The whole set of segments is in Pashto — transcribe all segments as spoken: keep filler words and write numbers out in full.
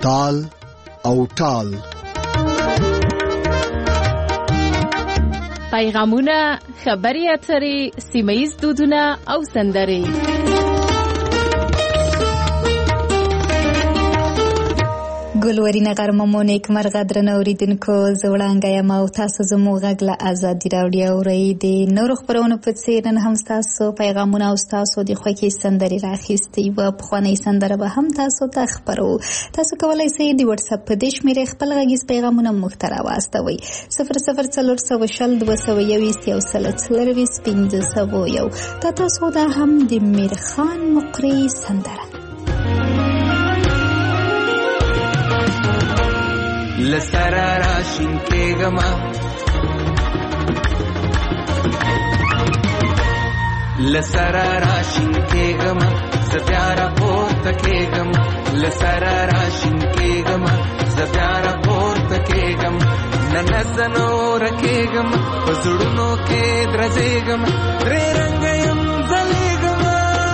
تال او ټال. پیغامونه، خبري اترې، سیمه‌ییز دودونه او سندرې. ګلورینه غرمه نیک مرغه درنه اوریدونکو، زه وړانګه یم او تاسو زموږ غږ له ازادي راډیو اورئ. د نورو خپرونو په څېر نن هم ستاسو پیغامونه او ستاسو د خوښې سندرې راخیستې یوه پخوانۍ سندره به هم تاسو ته خپرو. تاسو کولی شئ د وټساپ په دې شمېرې خپل غږیز پیغامونه موږ ته راواستوئ. صفر صفر څلور سوه شل دوه سوه یوویشت یو سل څلرویشت پنځه سوه یو. دا تاسو دا هم د میرخان مقری سندره. لسرا راشین کېږما لسرا راشین کېږما زه بیا راپورته کېږم. لسرا راشین کېږما زه بیا راپورته کېږم. نه زه نوره کېږم په زړونو کې درځېږم. درې رنګه یم ځلېږم.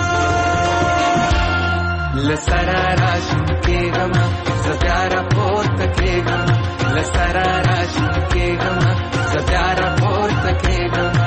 لسرا راشین کېږما زه بیا راپورته کېږم. لسرا راشین کېږما زه بیا راپورته کېږم.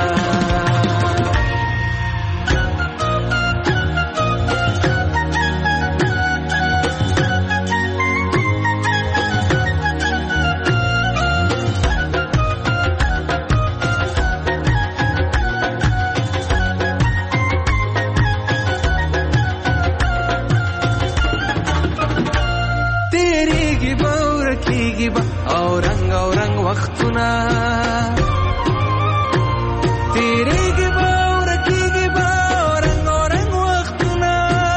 او رنگ او رنگ وختونه تیریږي به او رکیږي به او رنگ او رنگ وختونه.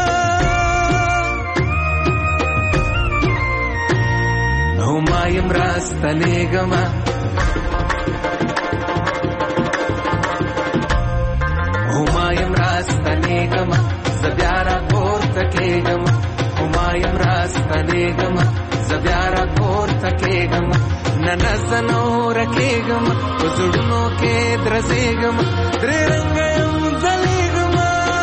هما یم راستنېږمه هما یم راستنېږمه زه بیا راپورته کېږم. هما یم راستنېږمه زه بیا راپورته کېږم. نه نه زه نوره کېږم په زړونو کې درځېږم. درې رنګه یم ځلېږم.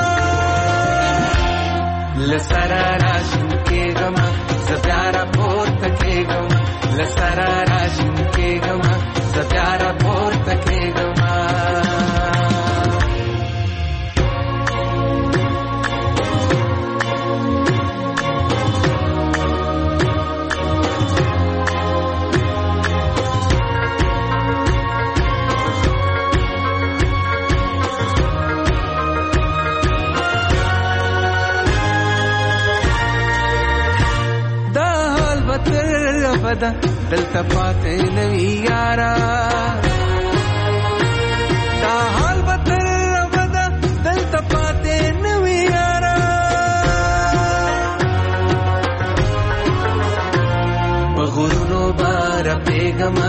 لسرا راشین کېږم زه بیا راپورته کېږم. لسرا راشین کېږم زه بیا راپورته کېږم. دلته پاتې نوي یارا دا حال به تر ابده دلته پاتې نوي یارا. په غرونو به رپېږمه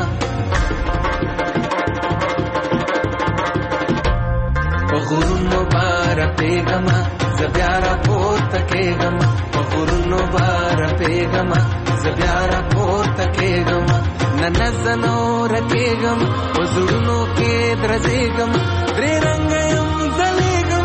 په غرونو به رپېږمه زه بیا راپورته کېږم. په غرونو به رپېږمه زه بیا راپورته کېږم. نه نه زه نوره کېږم په زړونو کې درځېږم. درې رنګه یم ځلېږم.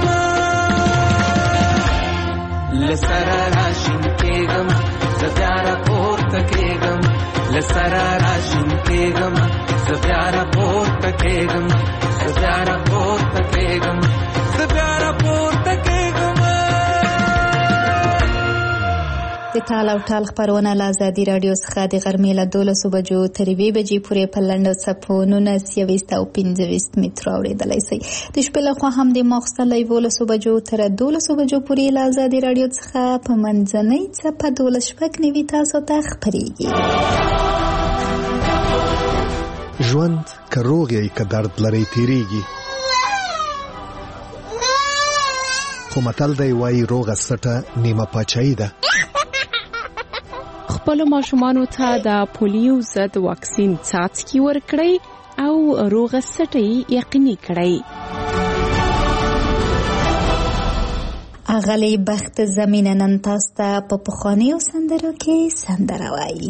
لسرا راشین کېږم زه بیا راپورته کېږم. لسرا راشین کېږم زه بیا راپورته کېږم. زه بیا راپورته کېږم. زه بیا راپورته کېږم. د تال او ټال خپرونه له ازادي راډیو څخه د غرمې له دولسو بجو تر یوې بجې پورې په لنډو څپو نولس یوویشت او پنځه ویشت مترو اورېدلی شئ. د شپې لخوا هم د ماخوستن له یولسو بجو تر دولسو بجو پورې له ازادي راډیو څخه په منځنۍ څپه دولس شپږ نوي تاسو ته خپرېږي. ژوند که روغ یې که درد لرئ تېرېږي، خو متل دی وایي روغه سټه نیمه پاچاهي ده. خپل ماشومانو ته د پولیو ضد واکسین څاڅکي ورکړئ او روغه سټه یقیني کړئ. اغلی بخت زمینه نن تاسو ته په پخوانیو سندرو کې سندره وایي.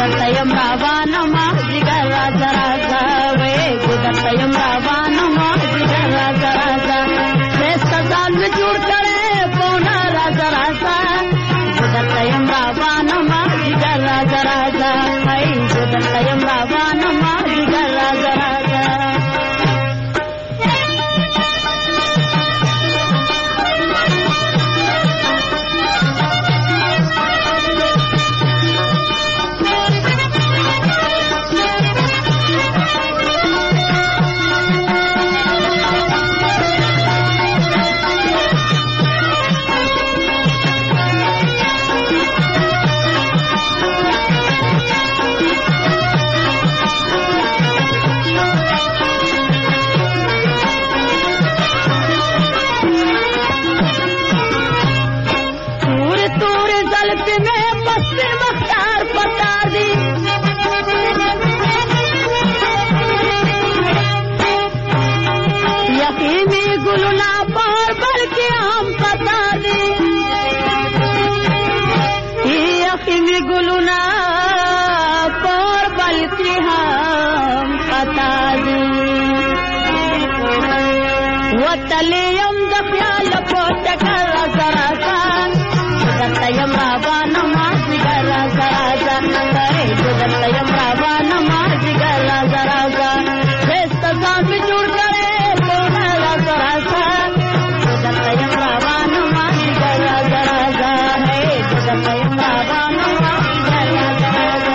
ګودرته یم روانه ما جګر راځه راځه وې ګودرته یم روانه ما جګر راځه راځه ښایسته ځان مې جوړ کړی پونه راځه راځه ګودرته یم روانه ما جګر راځه راځه هی ګودرته یم روانه ما جګر راځه راځه وتلیم د خیال په ټکر راځه راځه ګودرته یم روانه ما جګر راځه راځه ګودرته یم روانه ما جګر راځه راځه ښایسته ځان مې جوړ کړی پونه راځه راځه ګودرته یم روانه ما جګر راځه راځه ګودرته یم روانه ما جګر راځه راځه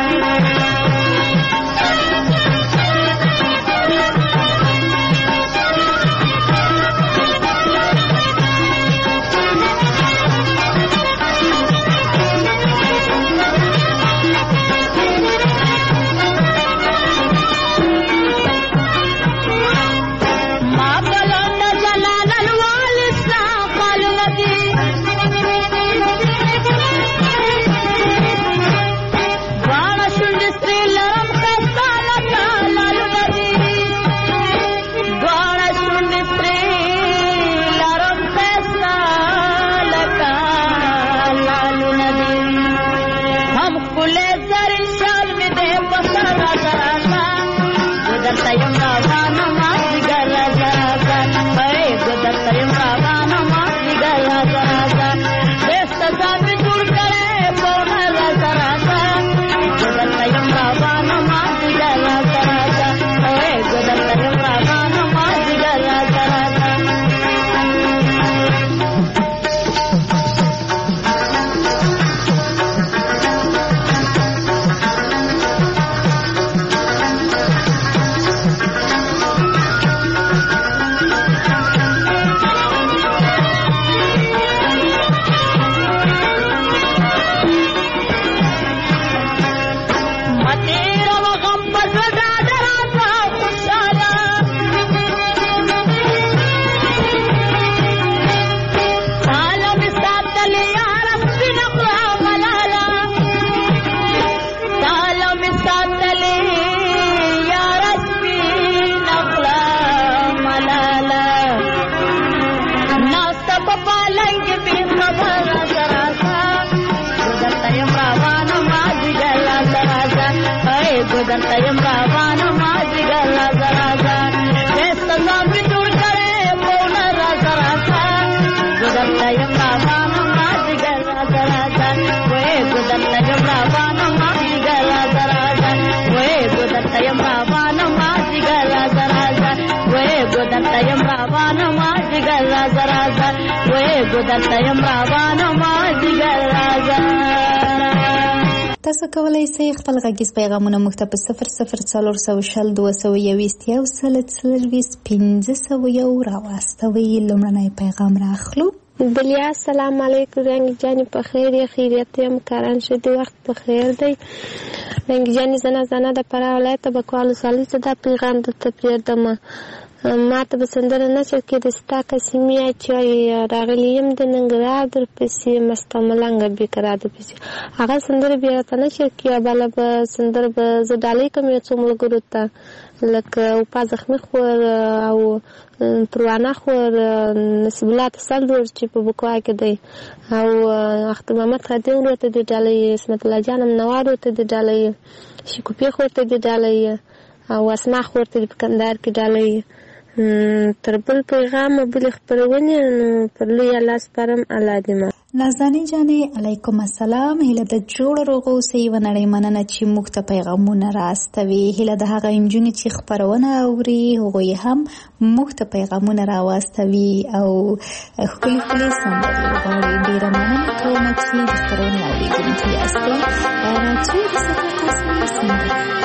ګودرته یم روانه ما جګر راځه راځه ښایسته ځان مې جوړ کړی پونه راځه راځه ګودرته یم روانه ما جګر راځه راځه وې ګودرته یم روانه ما جګر راځه راځه وې ګودرته یم روانه ما جګر راځه راځه وې ګودرته یم روانه ما جګر راځه راځه وې ګودرته یم روانه ما جګر راځه. تاسو کولای شئ خپل غږیز پیغامونه موږ ته په صفر صفر څلور سوه شل دوه سوه یوویشت یو سل څلرویشت پنځه سوه یو راواستوئ. لومړنی پیغام راخلو. بلیا السلام علیکم. رنگ جانی په خیر یا خیریت یم کاران شدی وخت په خیر دی. رنگ جانی زنه زنه د پرا ولایت بکوالو سالی څه د پیغام د تپیر دمه ما ته به سندره نشر کې د ستا قسیمه چې راغلی یم د ننګرهار درپسې مسته ملنګه بیکرا درپسې هغه سندره بیا راته نشر کې بله به سندره به زه ډالۍ کوم یو څو ملګرو ته لکه اوپا زخمي خور او پروانه خور نصیب الله تسلور چې په بکوا کې دی او اختر محمد خادم ورته د ډالۍ اسمت الله جان منوار ورته د ډالۍ شکوپي خور ته د ډالۍ او اسما خور ته په کندهار کې ډالۍ تر بل پیغام بل خبرونه نو پر لوی الله سپارم الله دې ما نازنین جانې علیکم السلام. هیله د جوړ روغ اوسئ و نړۍ مننه چې موږ ته پیغامونه راستوي. هیله د هغه نجونې چې خپرونه اوري هغوی هم موږ ته پیغامونه راواستوي او ښکلي ښکلي سندرې وغواړي. ډېره مننه کوم چې د خپرونې اورېدونکي یاستئ. راځئ د صدیق قاسمي سندرې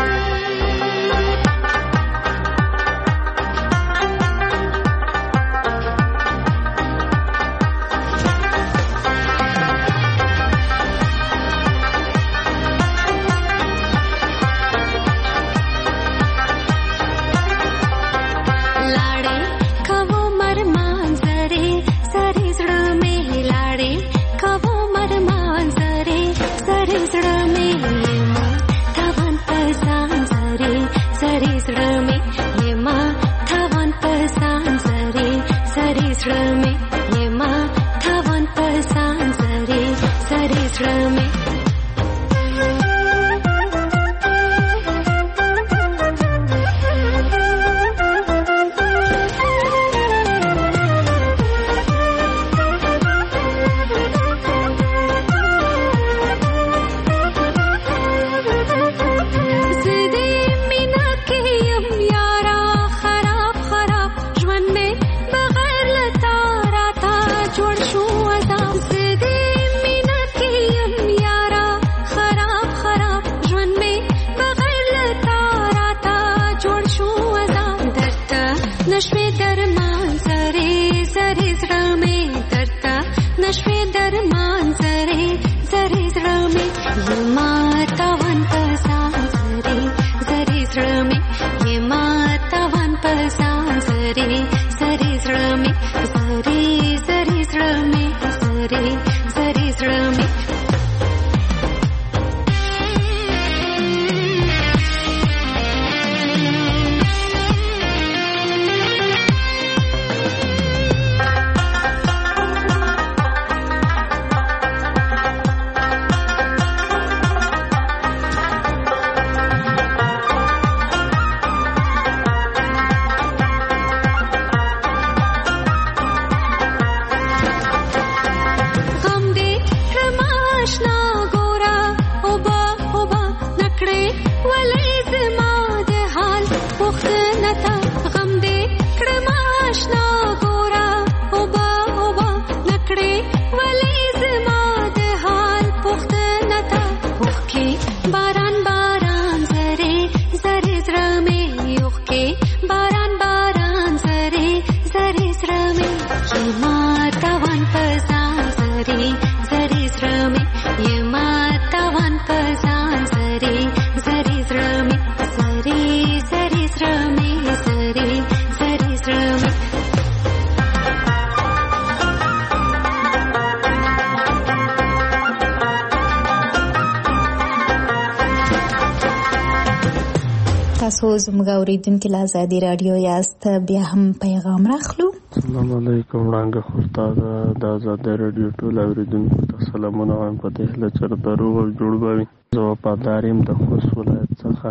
تاسو زموږ اوریدونکي له ازادي رادیو یاست. بیا هم پیغام راخلو. السلام علیکم وړانګه خورتا د ازادي رادیو ټول اوریدونکو ته سلامونه وایم په دې هیله چې روغ او جوړ به وي. زه وفادار یم د خوست ولایت څخه.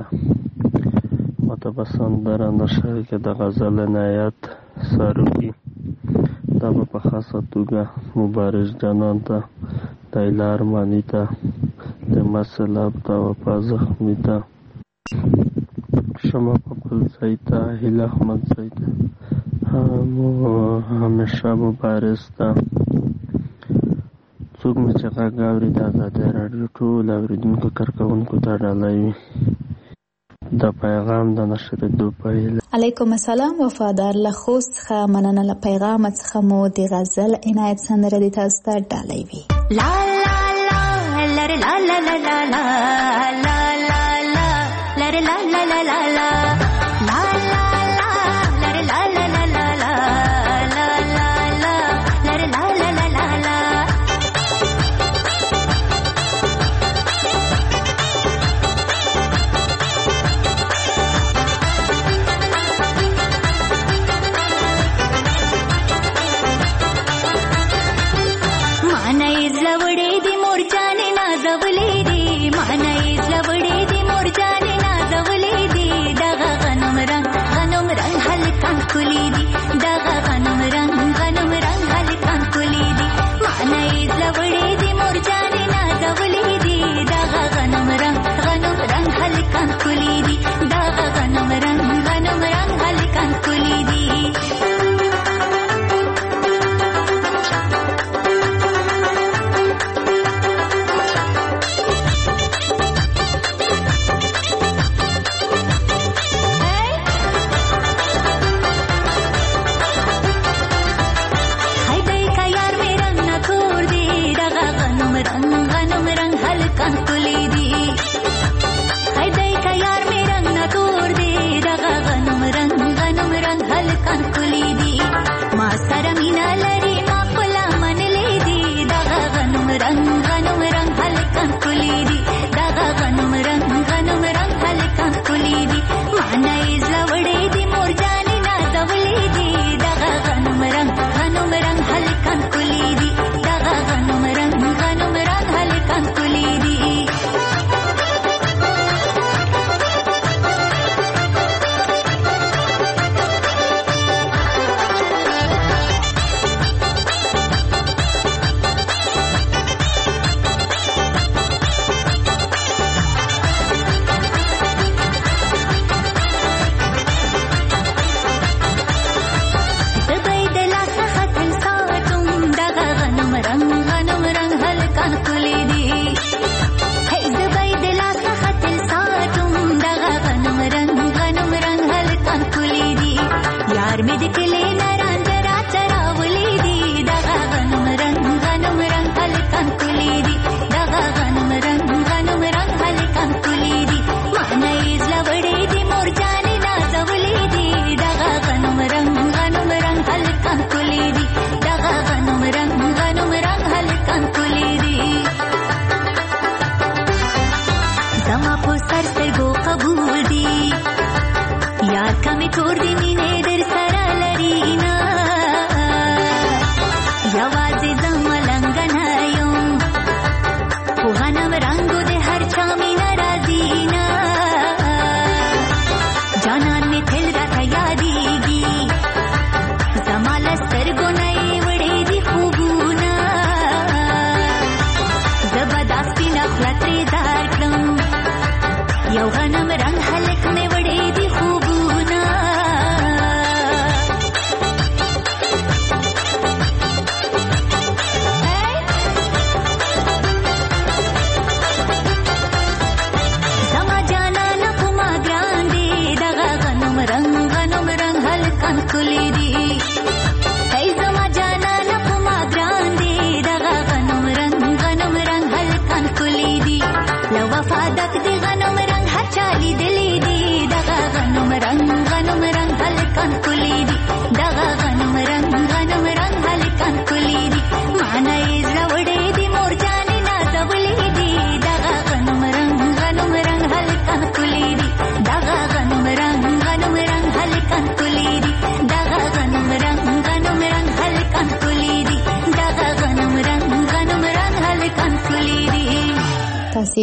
ماته به سندره نشر کې د غزل عنایت ساروکي دا به په خاصه توګه مبارز جانان ته د ایله ارماني ته د مسلاب ته وفا زخمي ته شما پاپل زیتا هیله احمد زیتا همیشه مبارز ته څوک مې چې غږ اوري د ازادي راډیو ټول اورېدونکو کارکوونکو ته ډالۍ وي. د پیغام د نشرېدو په هیله. علیکم السلام. وفادار له خوست څخه مننه. له پیغام څخه مو د غزل عنایت سندره دې تاسو ته ډالۍ وي. لا لا لا لره لا لا لا لا لا لا لا لا لره لا لا لا لا لا لا لا لا لره لا لا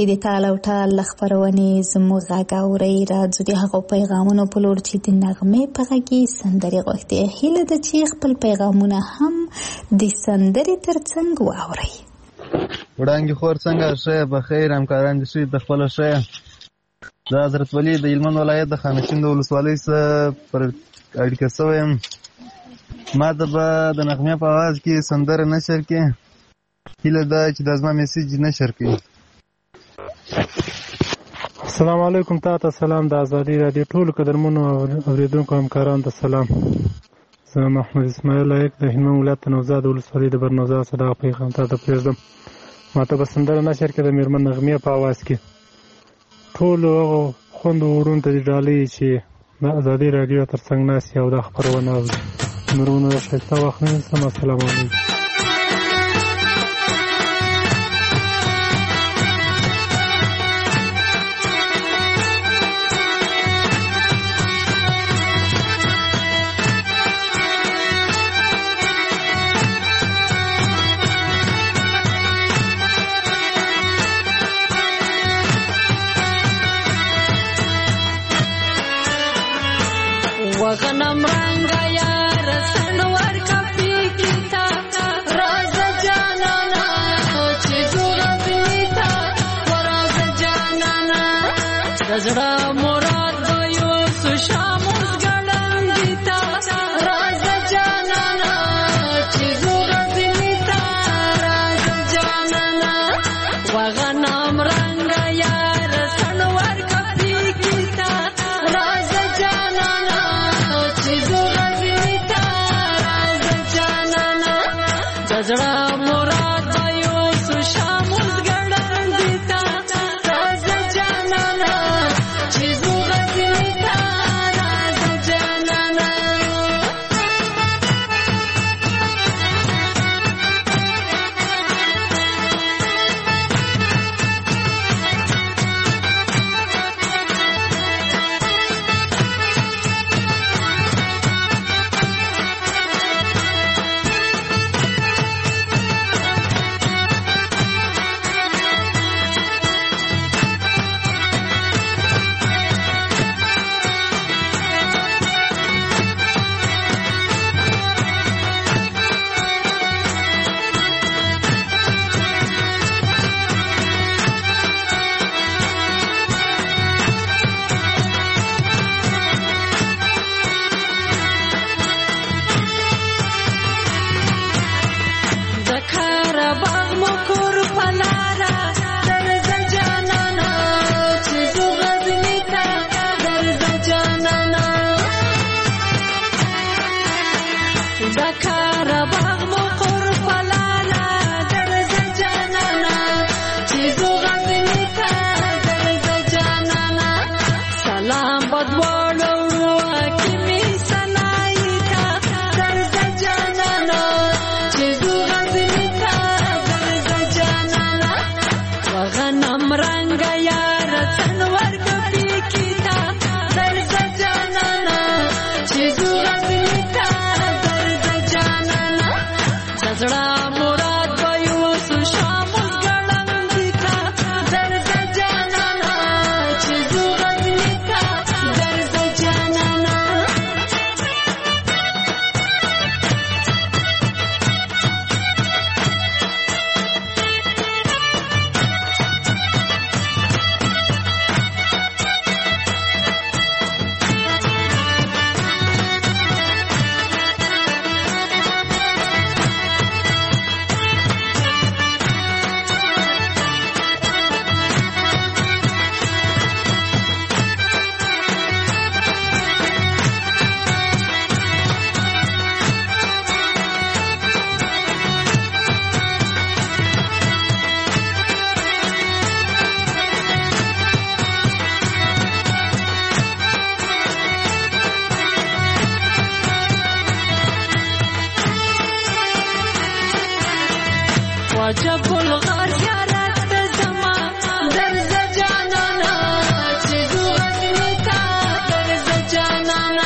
چې د تال او ټال خپرونې زموږ غږ اورئ راځو د هغو پیغامونو په لور چې د نغمې په غږ کې سندرې غوښتې. هیله ده چې خپل پیغامونه هم د سندرې ترڅنګ واورئ. وړانګې خور څنګه ښه په خیر همکاران دې ښه د خپله ښه. د حضرت ولي د هلمند ولایت د خانشین د ولسوالۍ څخه پر اړیکه شوی یم. ما ته به د نغمې په اواز کې سندره نشر کړې. هیله ده چې دا زما میسیج نشر کړي. السلام علیکم. تا ته سلام د ازادي راډیو ټولو قدرمنو اورېدونکو همکارانو ته سلام. زه محمد اسماعیل لایق د هلمند ولایت د نوزاد ولسوالۍ د برنوزاد څخه دغه پیغام تا ته پرېږدم. ما ته به سندره نشر کړې د مېرمن نغمې په اواز کې. ټولو هغو خوندو وروڼو ته دې ډالۍ چې د ازادي راډیو تر څنګ ناست او دا خپرونه اوري. نورونه د ښایسته وخت نه نیسم. السلام علیکم. وغنم رنگا یار سنور کپی کیتا راز جانانا چی زورا بینیتا وراز جانانا رزڑا مراد بایو سشاموز گلن دیتا راز جانانا چی زورا بینیتا راز جانانا وغنم رنگا یار سنور کپی کیتا راز جانانا زړه مراد بایو سشاموز ګړن دیتا راز جانانا چې زوغه دیتا راز جانانا. وجب الغار زیارت زما درز جانانا چې زوغت نیتا درز جانانا.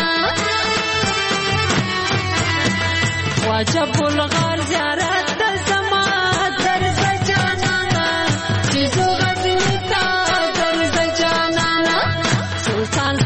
وجب الغار زیارت زما درز جانانا چې زوغت نیتا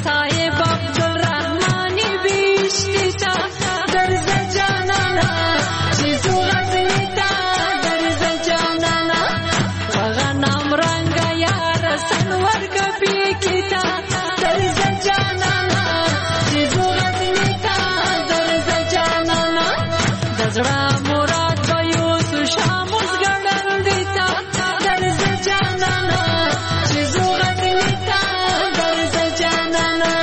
صاحب عبدالرحمن بیشتی تا درز جانانا چیزو غزنی تا درز جانانا غنم رنگ یار سنور کبی کتا درز جانانا چیزو غزنی تا درز جانانا دزړه مراد به یوسو شاموس ګړل دی تا درز جانانا چیزو غزنی تا درز جانانا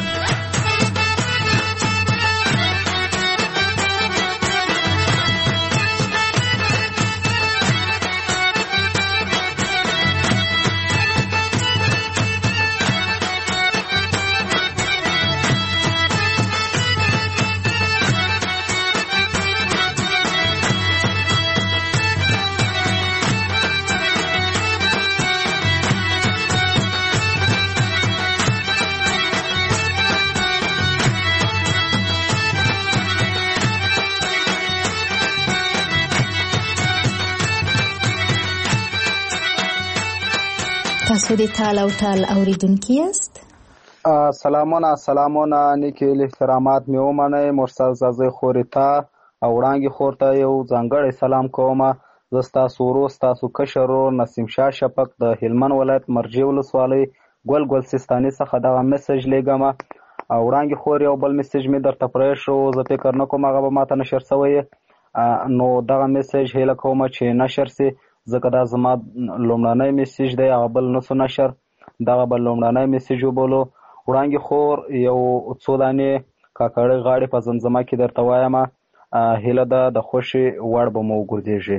تاسو د تال او تال اوریدونکي یاست. سلامونه سلامونه نیکې احترامات مې ومنئ. مرسل زازۍ خورې ته او وړانګې خور ته یو ځانګړی سلام کومه. زه ستاسو ورور ستاسو کشر ورور نسیم شاه شفق د هلمند ولایت مرجې ولسوالۍ ګل ګل سیستاني څخه دغه میسج لیږمه. او وړانګې خور یو بل میسج مې درته پرېښو، زه فکر نه کوم هغه به ماته نشر سوی، نو دغه میسج هیله کومه چې نشر سي، ځکه دا زما لومړنی میسج دی، هغه بل نسو نشر، دغه به لومړنی میسج وبولو. وړانګې خور یو څو دانې کاکړۍ غاړې په زمزمه کې درته وایم، هیله ده د خوښې وړ به مو وګرځېږي.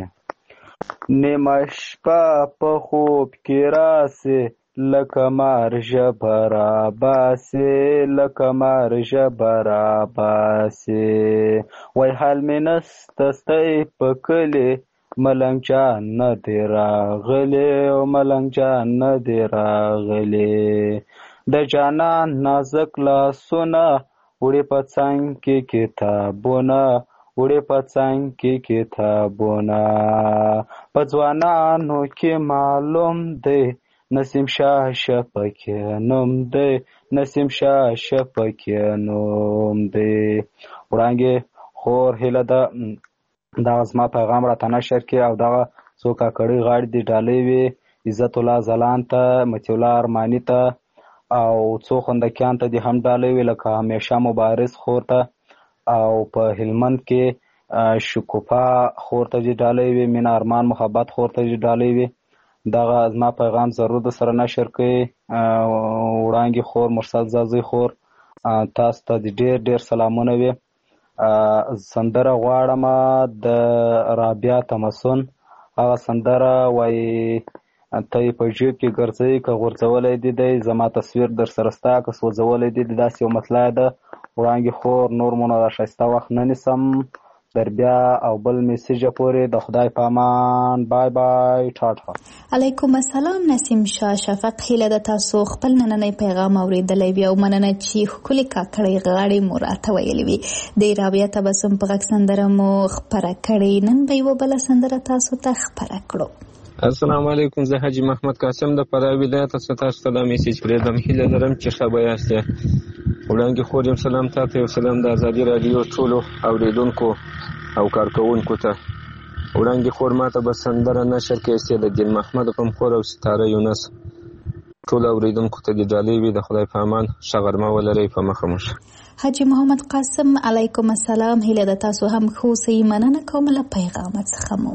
نیمه شپه په خوب کې راسې لکه مار ژبه راباسې لکه مار ژبه راباسې وای حال مې نسته ستی په کلي ملنګ جان نه دی راغلی او ملنګ جان نه دی راغلی د جانان نازک لاسونه وړي په څنګ کې کتابونه وړي په څنګ کې کتابونه په ځوانانو کې معلوم دی نسیم شاه شفق نوم دی نسیم شاه شفق نوم دی. وړانګې خور هیله ده دغه زما پیغام راته نشر کړي او دغه څو کاکړۍ غاړې دې ډالۍ وي، عزت الله ځلان ته، مطیع الله ارماني ته او څو خوندکیان ته دې هم ډالۍ وي، لکه همیشه مبارز خور ته او په هلمند کې شکوفا خور ته دې ډالۍ وي، مینه ارمان محبت خور ته دې ډالۍ وي. دغه زما پیغام ضرور د سره نشر کړئ. وړانګې خور، مرسل زازۍ خور، تاسو ته د ډېر ډېر سلامونه وي. سندره غواړم د رابعه تمسون، هغه سندره وایي ته یې په جیب کې ګرځئ که غورځولی دې دی زما تصویر در سره ستا که سوځولی دې دی، داسې یو مطلع ده. وړانګې خور، نور مو نه راښایسته وخت نه نیسم، در بیا او بل میسیجه پورې د خدای په امان. بای بای، ټاټا. علیکم السلام نسیم شاه شفق، هیله ده تاسو خپل نننی پیغام اوریدلی وي او مننه چې ښکلې کاکړۍ غاړې مو راته ویلې وي. د رابعه تبسم په غږ سندره مو خپره کړې، نن به یوه بله سندره تاسو ته خپره کړو. السلام علیکم، زه حاجي محمد قاسم د فراه ولایت څخه تاسو ته دا میسیج پرېږدم. هیله لرم چې ښه به یاستې. وړانګې خور یم سلام تاته، یو سلام د ازادي راډیو ټولو اوریدونکو او کارکوونکو ته. وړانګې خور ماته به سندره نشر کړې سي د دین محمد غمخور او ستاره یونس، ټولو اوریدونکو ته دې ډالۍ وي. د خدای په امان، ښه غرمه ولرئ. په مخه مو شه. حاجي محمد قاسم، علیکم السلام، هیله ده تاسو هم ښه اوسئ. مننه کوم له پیغامه څخه مو.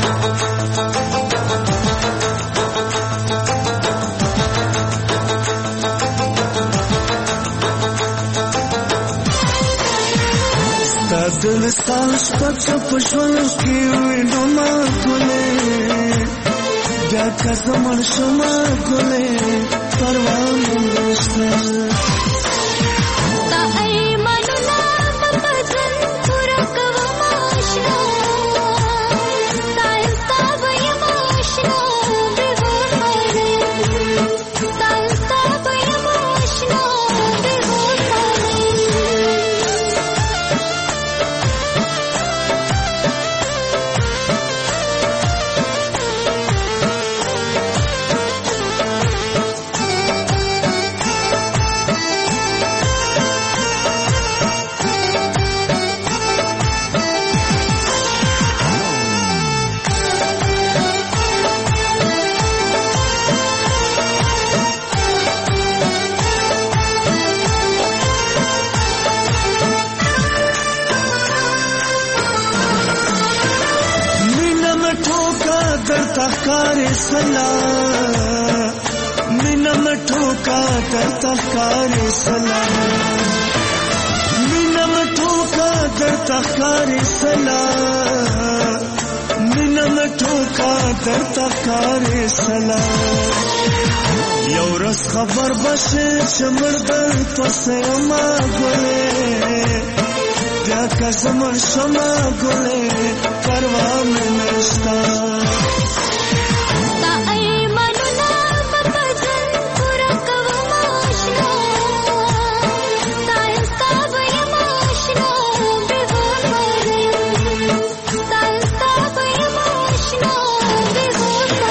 دل ساش پچا پشوالو کی وینو ما گله بیا کزمر شما گله پروان نشته تا ای منولا مبزن پورا کوا ماشنا تا انستا بیا ماشنا بهور ماله تا انستا بیا ماشنا بهور ماله سلا مینا مټوکا درته ښکارې سلا مینا مټوکا درته ښکارې سلا مینا مټوکا درته ښکارې سلا یو ورځ خبر بشې چې مړ درپسې یمه ګلې بیا که زه مړ شمه ګلې پروا مې نشته ستا ایمانونه به په ژوند پوره کوم اشنا ستا یم ستا به یم اشنا بې غمه یم ستا یم ستا به یم اشنا بې غمه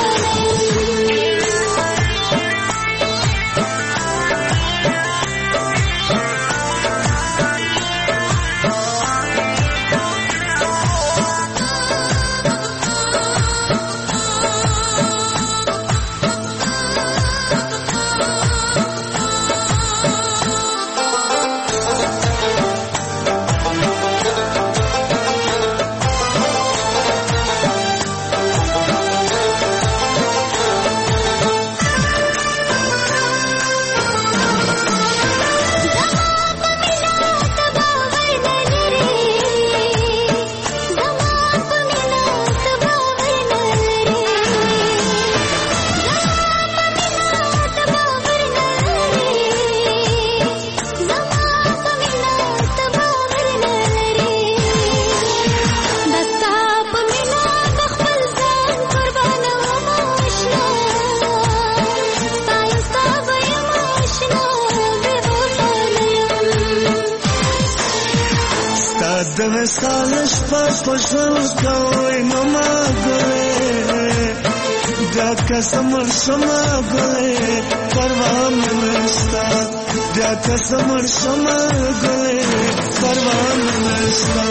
د وصال شپه په ژوند کوی نو ما ګلې بیا که زه مړ شمه ګلې پروا مې نشته بیا که زه مړ شمه ګلې پروا مې نشته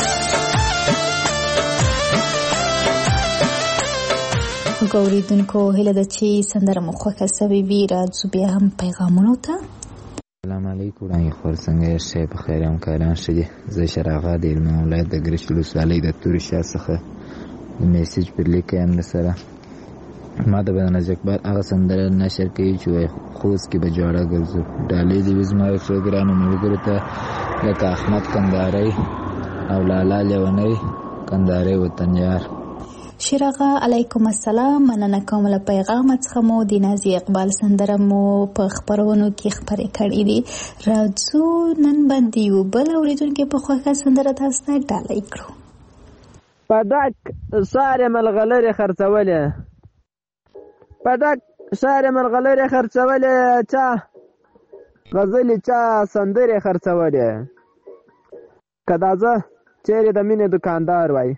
ګوریدونکو هیله ده چې سندره مو خوښه سوې وي راځو بیا هم پیغامونو ته السلام علیکم وړاندې خور څنګه یې ښه په خیر همکاران ښه دي زه شراغه د هلمند ولایت د ګرشک ولسوالۍ د تورې شا څخه د میسیج پر لیک یم درسره ما د بهناز اقبال هغه سندره نشر کوي چې وایي خوست کې به جوړه ګرځو ډالۍ دې وي زما ښه ګرانو ملګرو ته لکه احمد کندهاری او لالا لیونی کندهاری وطن یار شیراغه علیکم السلام مننه کوم له پیغام څخه مو د نازي اقبال سندره مو په خبرونو کې خبرې کړې دي راځو نن باندې یو بل اوریدونکو په خوښه سندره تاسو ته ډالۍ کړو پدک ساره ملغلره خرڅولې پدک ساره ملغلره خرڅولې چا غزلې چا سندره خرڅولې کداځه چیرې د مینې دکاندار وای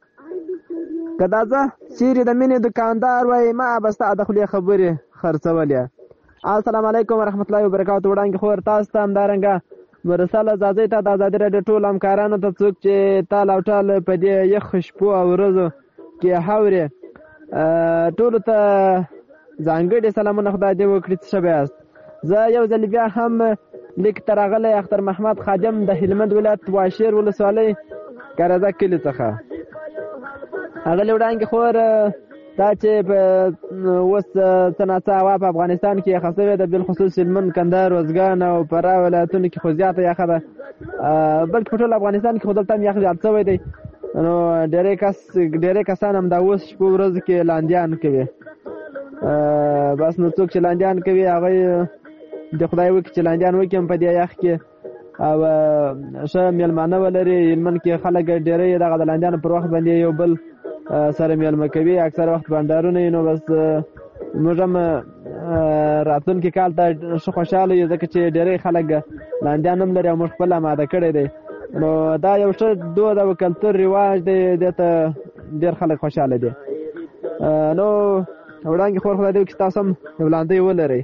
کداځه چیرې د مینې دکاندار وای ما بستا د خپلې خبرې خرڅولې السلام علیکم ورحمت الله وبرکاتہ وړاندې خور تاسو ته همدارنګه مرسل ازادي ته د ازادي رادیو ټول همکارانو ته څوک چې تال او ټال په دې یخ شپو او ورځو کې حورې ټول ته ځانګړي سلامونه خدای دې وکړي چې شبياست زه یو ځل بیا هم لیک ترغله اختر محمد خادم د هلمند ولایت واشیر ولسوالۍ ګرځا کلی څخه هغه لوړانګي خور دا چې په وس صنعت او په افغانستان کې خاصه د بل خصوص هلمند کندهار وزګان او فرا ولایتونو کې خوځیاته یخه ده بلکې په ټول افغانستان کې خودلته یخ زیات شوی دی نو ډېرې کس ډېرې کسان هم دا اوس په ورځ کې لاندیان کوي بس نو څوک چې لاندیان کوي هغه د خدای وکړي چې لاندیان وکړي په دې یخ کې او شه میلمانه ولري هلمند کې خلک ډېرې دغه د لاندیان پر وخت باندې یو بل سره میلمه کوي اکثر وخت بندرونه نو بس موږ هم راتلونکي کال ته ښه خوشحاله یو ځکه چې ډېری خلک لاندیان هم لري او موږ خپل آماده کړی دی نو دا یو ښه دود او کلتور رواج دی دې ته ډېر خلک خوشحاله دي نو وړاندې خور خدای دې وکړي تاسو هم وړاندې ولرئ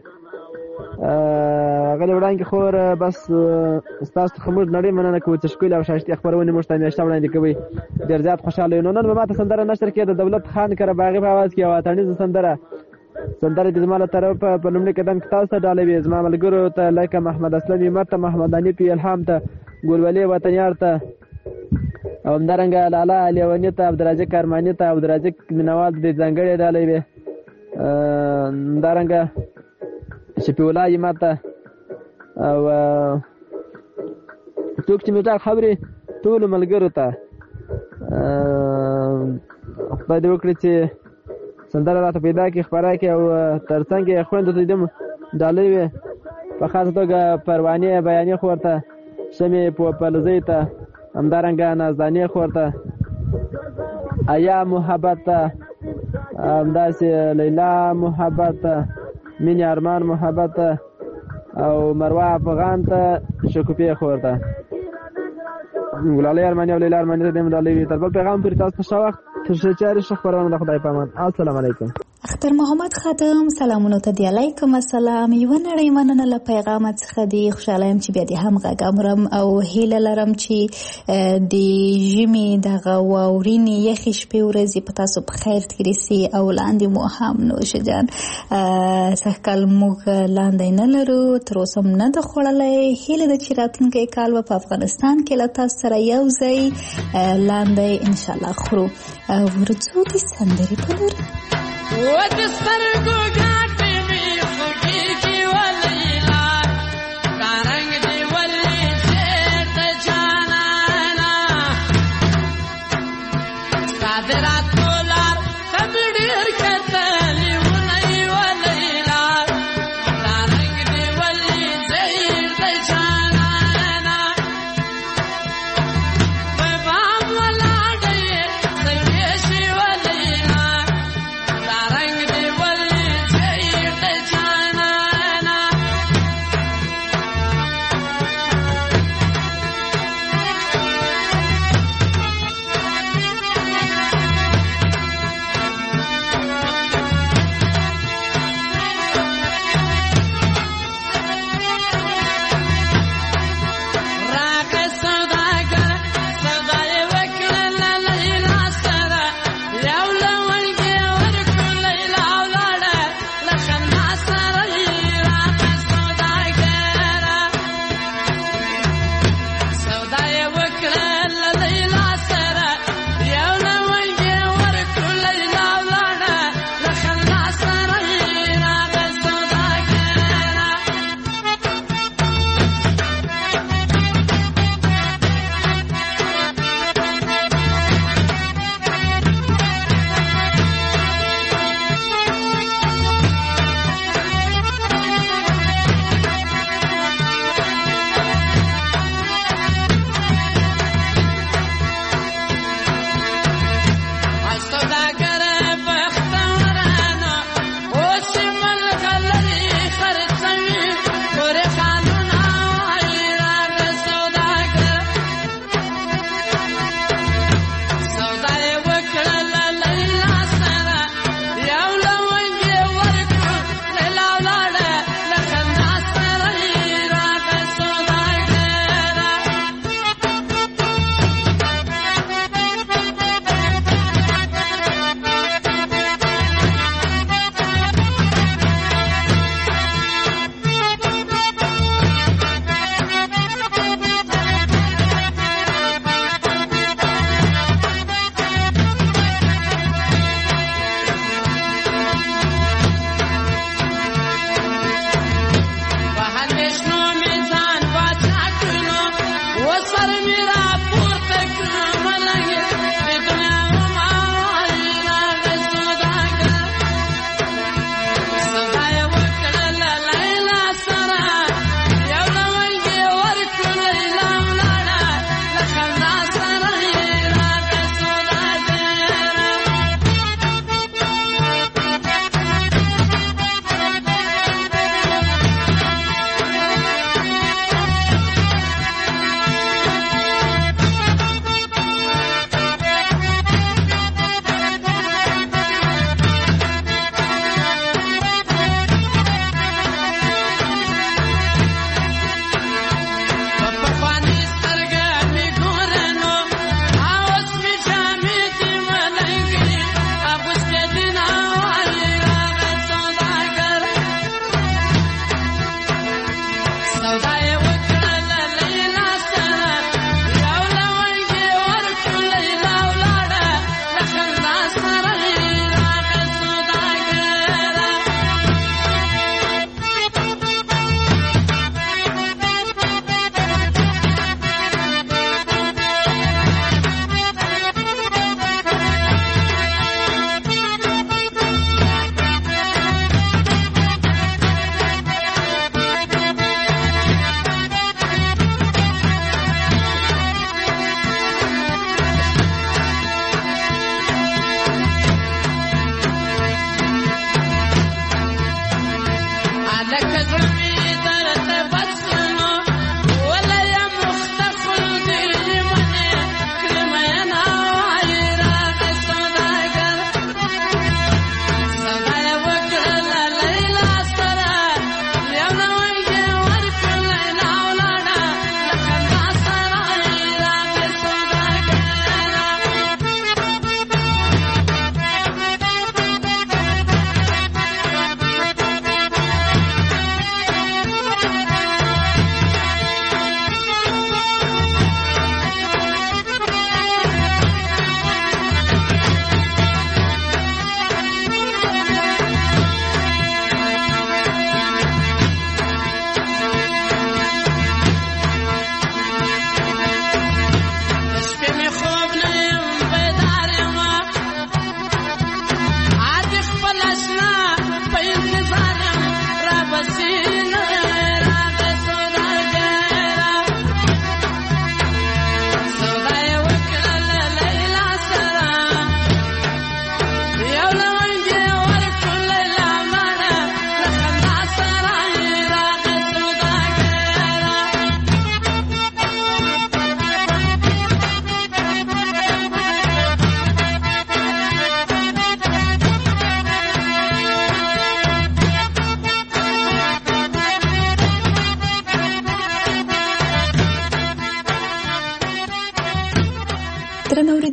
هغه وړاندې خور بس ستاسو څخه موږ نړۍ مننه کوو چې ښکلې او ښایستې خپرونې موږ ته همیشه وړاندې کوئ ډېر زیات خوشحاله یو نو نن به ما ته سندره نشر کړې د دولت خان کره باغي په اواز کې یوه اتڼیزه سندره سندره دې زما له طرفه په لومړي قدم کې تاسو ته ډالۍ وي زما ملګرو ته لکه محمد اسلم عمر ته محمد انیف الهام ته ګلولي وطنیار ته او همدارنګه لالا لیوني ته عبدالرازق ارماني ته عبدالرازق مینوال دې ځانګړې ډالۍ وي همدارنګه شفیع الله یې ماته او څوک چې مې دا خبرې ټولو ملګرو ته خدای دې وکړي چې سندره راته پیدا کړي خپره کړي او تر څنګ یې خویندو ته دې ډالۍ وي په خاصه توګه پروانې بیانې خور ته شمې پلوزۍ ته همدارنګه نازدانې خور ته ایا محبت ته همداسې لیلا محبت ته مینې ارمان محبت ته او مروه افغان ته شکوفې خور ته ګلالۍ ارماني او لیلا ارماني ته دې ډالۍ وي تر بل پیغام پورې تاسو ښه وخت تر ښه چارې ښه خپرونه د خدای په امان السلام علیکم اختر محمد خادم سلامونه ته دی علیکم السلام یو نړۍ مننه له پیغام څخه دی خوشاله یم چې بیا دې هم غاګامرم او هیله لرم چې د ژمي دغه واورینې یخې شپې ورځې په تاسو په خیر تېرې سي او لاندې مو هم نوشه جان سږکال موږ لاندی نه لرو تر اوسه هم نه ده خوړلی هیله ده چې راتلونکی کال به په افغانستان کې له تاسو سره یو ځای لاندی انشاءالله خورو ورځو د سندرې په لور وتسترقوا قاعدي بيخوكيكي والليلة كارنج دي واللي جيت جانانا قادرات دولار خبرير كتالي ولي والليلة كارنج دي واللي جيت جانانا ببام ولا دي سيشي والليلة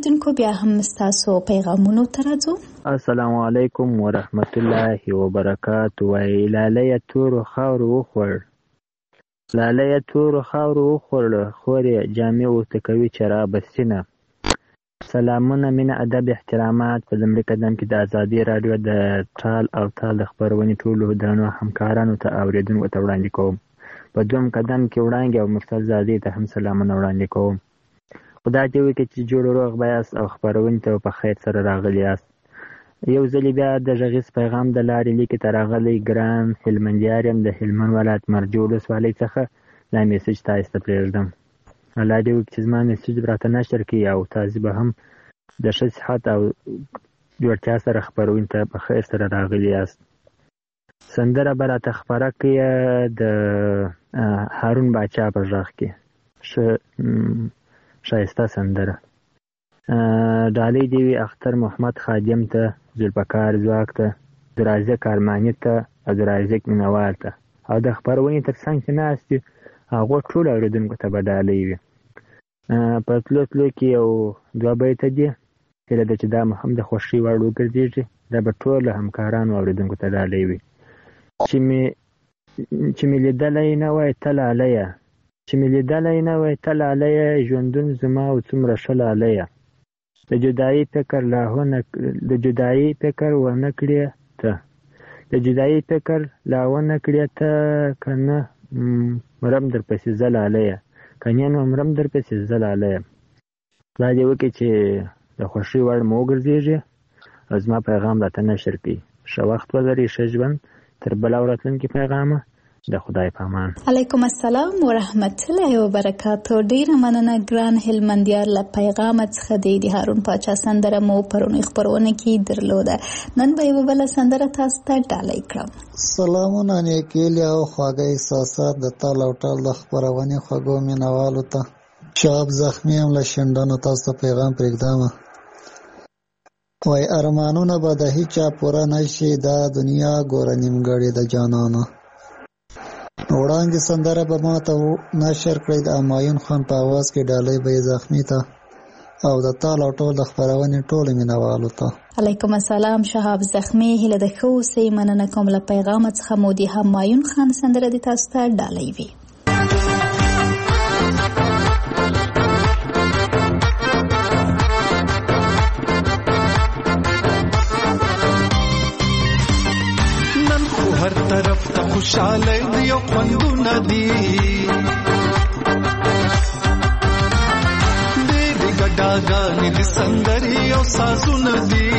اوریدونکو بیا هم ستاسو پیغامونو ته راځو. السلام علیکم ورحمت الله وبرکاته. وای لاله تور خاور وخور لاله تور خاور وخور خوري جامع ورته کوي چرابه سینه. سلامونه مینه ادب احترامات. په لومړي قدم کې د ازادي راډیو د ټال او تال د خپرونې ټولو درنو همکارانو ته اوریدونکو ته وړاندې کوم. په دویم قدم کې وړاندې او مرسل زادې ته هم سلامونه وړاندې کوم. خدای دې وکړي چې جوړ روغ به یاست او خپرونې ته په خیر سره راغلي یاست. یو ځلې بیا د غږیز پیغام د لارې لیکې ته راغلی ګران هلمندیار یم د هلمند ولایت مرجو ولسوالۍ څخه دا میسج تاسو ته پرېږدم. الله دې وکړي چې زما میسج به راته نشر کړي او تاسو به هم د ښه صحت او جوړتیا سره خپرونې ته په خیر سره راغلي یاست. سندره به راته خپره کړي د هارون باچا په غږ کې ښه ښایسته سندره. ډالۍ دې وي اختر محمد خادم ته، ذوالفقار ځواک ته، عبدالرازق ارماني ته، عبدالرازق مینوال ته او د خپرونې تر څنګ چې ناست دي هغو ټولو اورېدونکو ته به ډالۍ وي. په تلو تلو کې یو دوه بیته دي هیله ده چې دا هم د خوښۍ وړ وګرځېږي. دا به ټولو همکارانو اورېدونکو ته ډالۍ وي. چې مې چې مې لیدلی نه وای ته لالیه چې مې لیدلی نه وای ته لالیه ژوندون زما او څومره ښه لالیه. د جدایي فکر لا د جدایي فکر ونه کړې ته د جدایي فکر لا ونه کړې ته که نه مرم در پسې زه لالیه که نه نو مرم در پسې زه لالیه. خدای دې وکړي چې د خوښۍ وړ مو وګرځېږي او زما پیغام راته نشر کړي. ښه وخت ولرئ، ښه ژوند. تر بله او راتلونکي پیغامه د خدای په امان. علیکم السلام ورحمت الله وبرکاتو. ډیره مننه ګران هلمندیار له پیغام څخه دی. د هارون پاچا سندره مو پرونی خبرونه کې درلوده. نن به یو بل سندره تاسو ته ډالۍ کړم. سلامونه نیکیلی او خواږه احساسات د تال او ټال د خبرونې خوږو مینوالو ته. شاب زخمی هم له شنډانو تاسو ته پیغام پرېږدم. وای ارمانونه به د هیچا پوره نشي، دا دنیا ګوره نیمګړې د جانانه. وړاندې سندره به ما ته نشر کړئ د همایون خان په اواز کې. ډالۍ به یې زخمي ته او د تال او ټول د خپرونې ټولو مینوالو ته. علیکم السلام شهاب زخمی. هیله د ښه اوسئ. مننه کوم له پیغام څخه مو د همایون خان سندره د تاسو ته ډالۍ وي. هر طرف ته خوشاله دی او خوندونه دي، ډېرې ګډاګانې د سندرې او سازونه دي.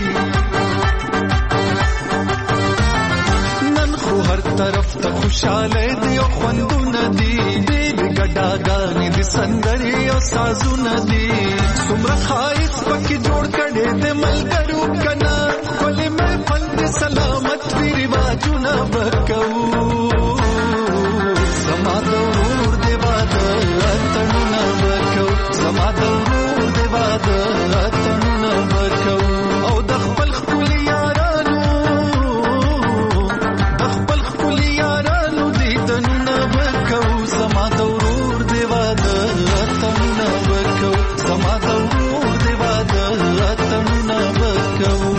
نن خو هر طرف ته خوشاله دی او خوندونه دي، ډېرې ګډاګانې د سندرې او سازونه دي. څومره ښایست پکې جوړ کړی د ملګرو کنه، ښکلې محفل د سلامت وي رواجونه بکوو. زما د ورور د واده اتڼونه بکوو، زما د ورور د واده اتڼونه بکوو. او د خپل ښکلي یارانو د خپل ښکلي یارانو دیدنونه بکوو. زما د ورور د واده اتڼونه بکوو، زما د ورور د واده اتڼونه بکوو.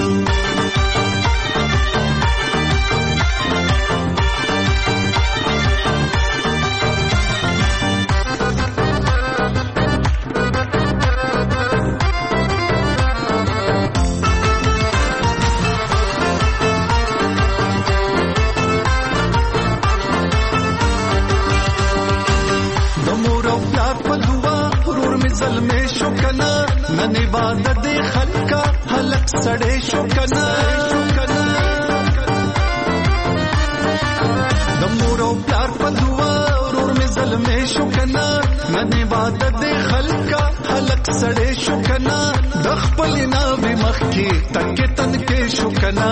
نن عبادت دی خلکا هلک سړی شو کنا، د مور او پلار په دعا ورور می زلمی شو کنا. نن عبادت دی خلکا هلک سړی شو کنا، د خپل ناوی مخ کې تکې تن کې شو کنا.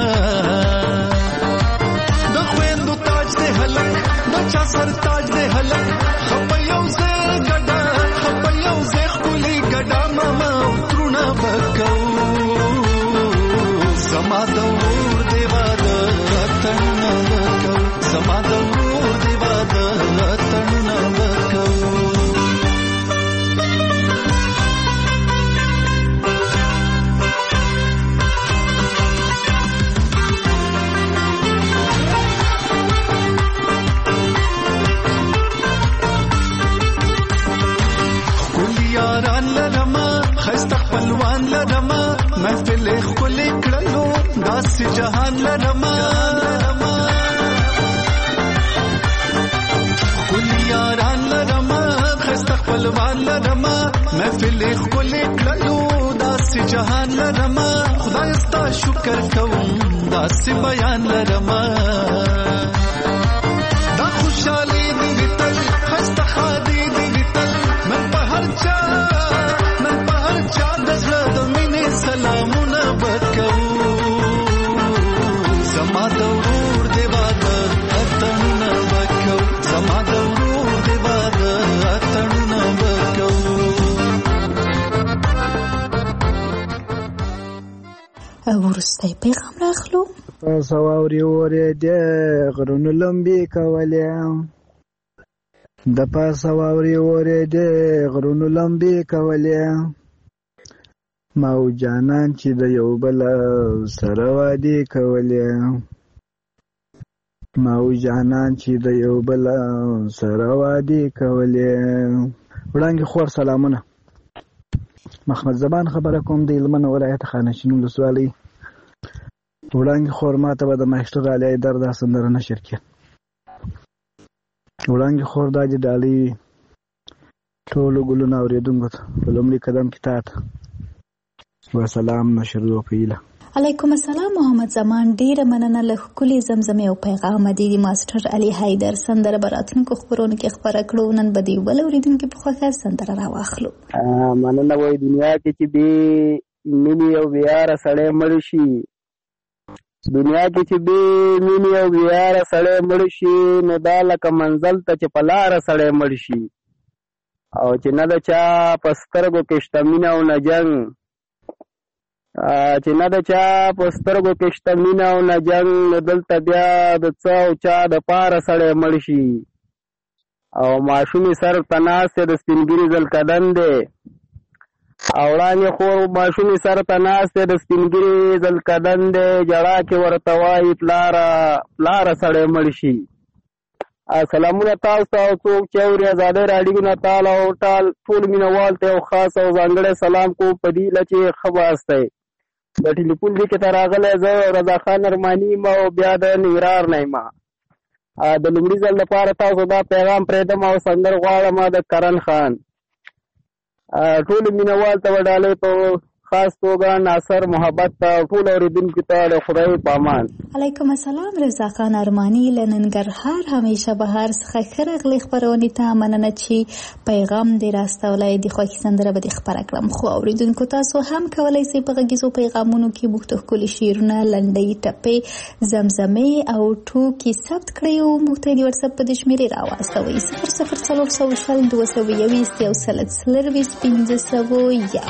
د خویندو تاج دی هلک د چا سر تاج دی هلک، خپه یو ځای ګډا خپه یو ځای ښکلي ګډا ماما ترونه بکوو. زما د ورور د واده اتڼونه بکوو، زما د ورور د واده اتڼونه بکوو. محفل ښکلې کړلو داسې جهان لرما ښکلي یاران لرما ښایسته خپلوان لرما محفل ښکلې کړلو داسې جهان لرما خدای ستا شکر کوم داسې بیان لرما دا خوشحالي دې وي تل ښایسته ښادي دې وي تل من په هر چا من په هر چا د زړه د مینې سلامونه به کوو زما د ورور د واده اتڼونه به کوو زما د ورور د واده اتڼونه به کوو. وروستی پیغام راخلو. پاسه واورې اورېدې غرونو لمبې کولې د پاسه واورې اورېدې غرونو لمبې کولې ما او جانان چې د یو بل سره وادي کولې ما او جانان چې د یو بل سره وادي کولې. وړاندې خور سلامونه. محمد زمان خبره کوم د هلمند ولایت خانشین ولسوالۍ. وړاندې خور ماته به د ماسټر علي حیدر دا سندره نشر کړي. وړاندې خور دا چې ډالۍ ټولو ګلونه اورېدونکو ته په لومړي قدم کې تا ته وسلام نشر وکړي. علیکم السلام محمد زمان. ډیره مننه له ښکلي زمزمې او پیغام دې د ماسټر علي حیدر سندره به راتلونکو خپرونو کې خپره کړو. نن به د یو بل اورېدونکي په خوښه سندره راواخلو. مننه. وایي دنیا کې چې بې مینې او بېیاره سړی مړ شي دنیا کې چې بې مینې او بېیاره سړی مړ شي نو دا لکه منزل ته چې په لاره سړی مړ شي او چې نه د چا په سترګو کې شته مینه او نه جنګ چې نه د چا په سترګو کې شته مینه او نه جنګ نو دلته بیا د څه او چا د پاره سړی مړ شي او ماشومې سر ته ناست د سپینګیري زلکدن دی او وړاندې خور ماشومې سر ته ناست د سپینګیري زلکدن دی جړا کې ورته وایي پلاره پلاره سړی مړ شي. سلامونه تاسو ته او څوک چې اوري ازادۍ راډیو نه تال او ټال ټول مینوال ته یو خاص او ځانګړی سلام کوم په دې له چې ښه باست دی. د ټلیفون دې کې ته راغلی زه رضا خان ارماني یم او بیا د ننګرهار نه یم. د لومړي ځل لپاره تاسو دا پیغام پرېږدم او سندر غواړم د کرن خان. ټولو مینوال ته به ډالۍ په خاص توګه ناصر محبت ته ټول اورېدونکو ته د خدای په امان. علیکم السلام. رضا خان ارماني له ننګرهار همیشه بهار څخه ښه راغلې خپرونې ته. مننه چې پیغام دې راستولی. د خوښې سندره به دې خپره کړم خو اورېدونکو تاسو هم کولی شئ په غږیزو پیغامونو کې موږ ته ښکلي شعرونه لنډۍ ټپې زمزمې او ټوکې ثبت کړئ او موږ ته یې د وټساپ په دې شمېرې راواستوئ صفر صفر څلور سوه شل دوه سوه یویست یو سل څلرویشت پنځه سوه یو.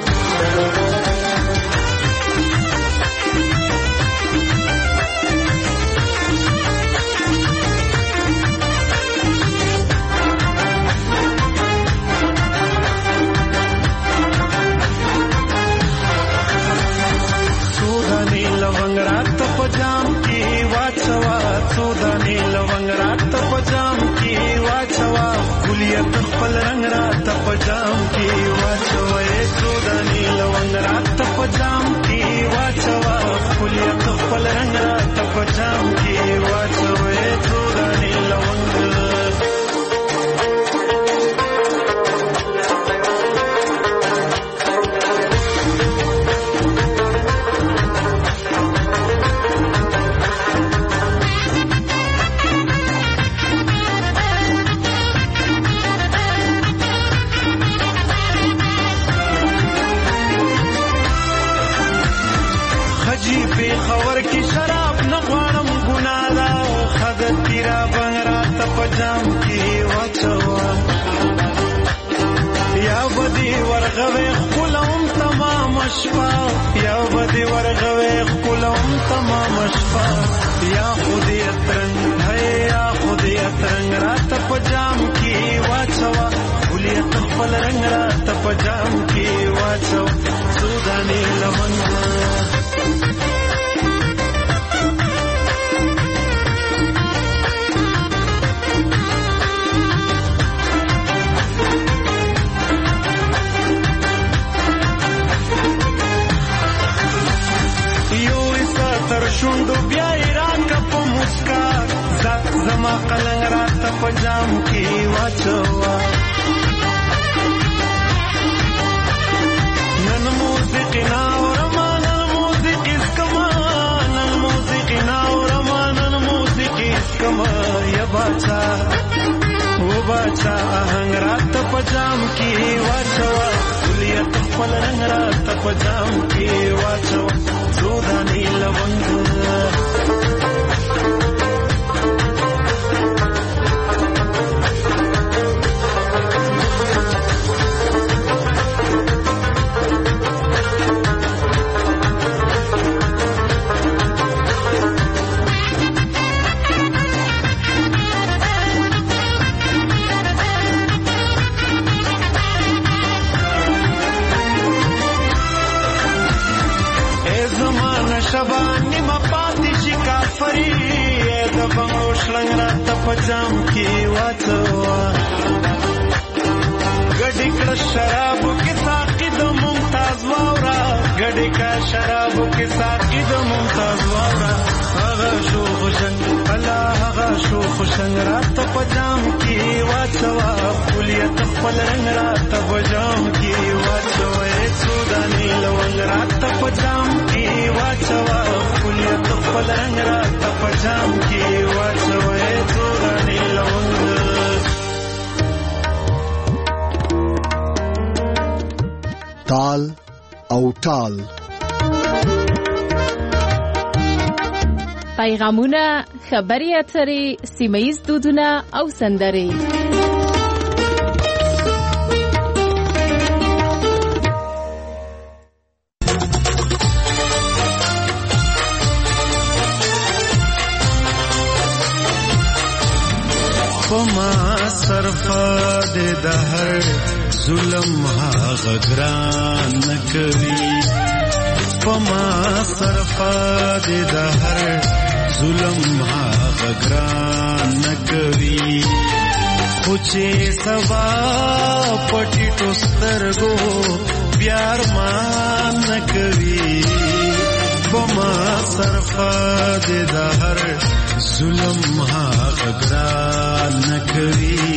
پجام کی واچوا سودانی لونگ رات پجام کی واچوا کلیت خپل رنگ رات پجام کی واچوا سودانی لونگ رات پجام کی واچوا کلیت خپل رنگ رات پجام کی واچوا سودانی لونگ خبر کی شراب نه غواړم ګناه ده خدای تیرا بنګرات پجام کی واچوا یا بدی ورغوي خپلوم تمام شپه یا بدی ورغوي خپلوم تمام شپه یا خودی ترنګ ہے یا خودی ترنګ رات پجام کی واچوا خلیت خپل رنگ رات پجام کی واچوا سودانی لمنګ پجام کې واچوا نن موسیقي ناورما نن موسیقي اسکما نن موسیقي ناورما نن موسیقي اسکما یا باچا و باچا آهنگ رات پجام کې واچوا کلیت خپل رنگ رات پجام کې واچوا زودانی لونګ شبانی ما پاتی شي کافری د بنگلو شلنګ رات پجام کې واچوا ګډی کړه شراب کې ساقي د ممتاز واورا ګډی کا شراب کې ساقي د ممتاز واورا هغه شو خوشنګ الله هغه شو خوشنګ رات پجام کې واچوا کلیت خپل رنگ رات پجام کې واچوا سودانی لونګ رات پجام کې واچوا کلیت خپل رنگ رات پجام کې واچوا سودانی لونګ تال او ټال پیغامونه خبري اترې سیمه‌ییز دودونه او سندرې پما صرفا دے دهر ظلم هاغ گران نکوي پما صرفا دے دهر ظلم هاغ گران نکوي خوچه سوا پټی ټوسترګو پیار مان نکوي پما صرفا دے دهر ظلم هاغ گران نکوي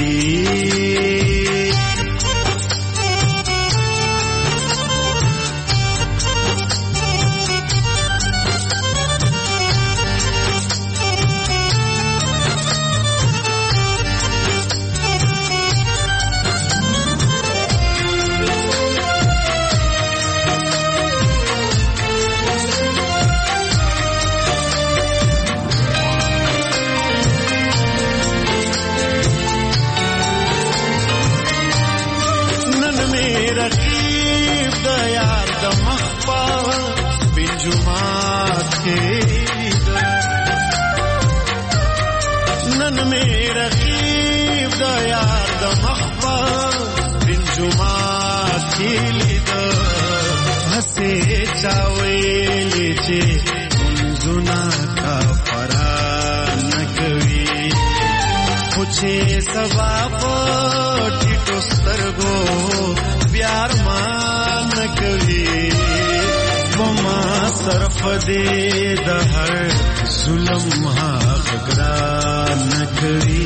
نن میرا غیب دا یار دا مخبر بن جماعت کی لید ہسے چاویلی چے منزونا کا فرار نکوی پوچھے سبا پوٹی ٹوسترگو پیار مان نکوی بما صرف دے دہر ظلم حق گران نکوی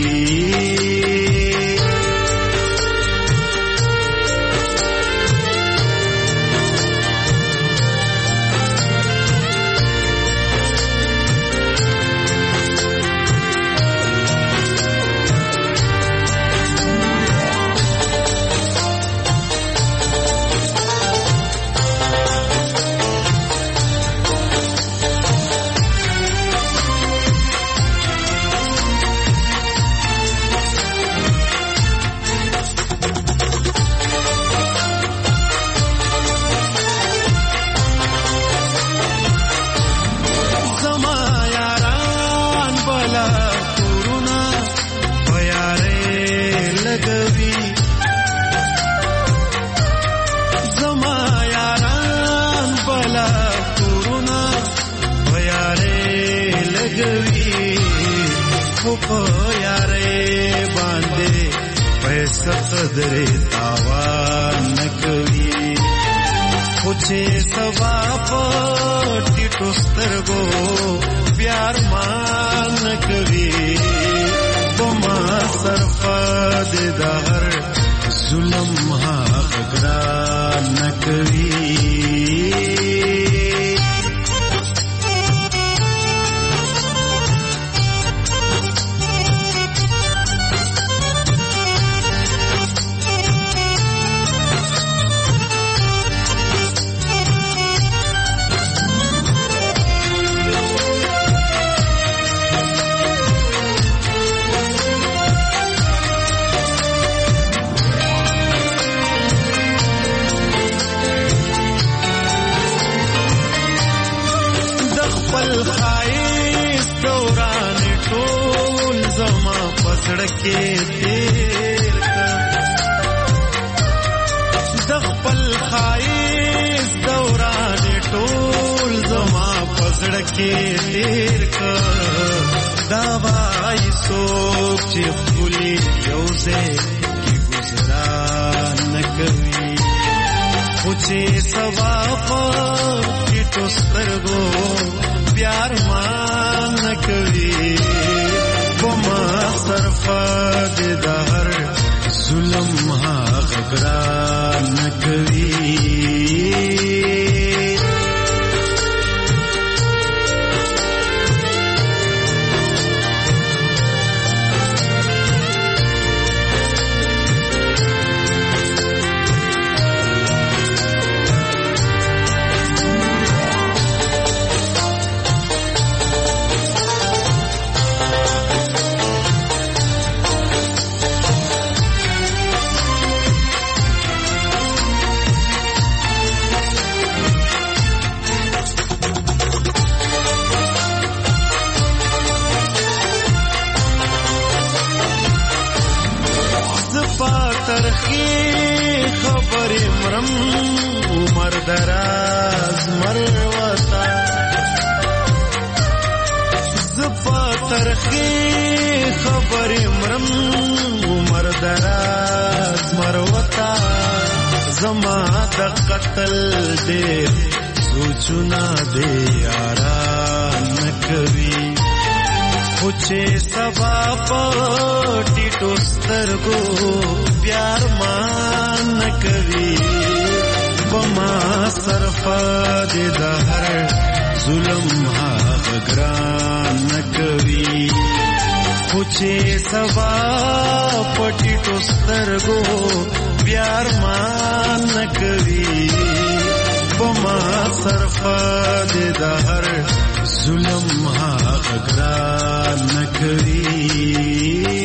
قدر تاوان نکوي پوچھے سوا پټی ټوسترګو پیار مان نکوي بم صرفه دې د هر ظلم حق ګران نه کوي سڑکے تیر د خپل خایس دوران ټول زما پسړکے تیر کا دا وای سوچ چې خولي یوځه کی گزاران نکوي خو چې ثواب کی تو سترګو پیار مان نکوي وما صرفه دې د هر ظلم حق ګران نه کوي دراز مروتا زپا ترخی خبر مرم عمر دراز مروتا زما د قتل دے سوچنا دے آران نکوی خوچے سبا پاٹی ٹوسترگو پیار مان نکوی وما صرفه دې د هر ظلم حق ګران نه کوي خو چې سبا پټي ټوسترګو پیار مان نه کوي وما صرفه دې د هر ظلم حق ګران نه کوي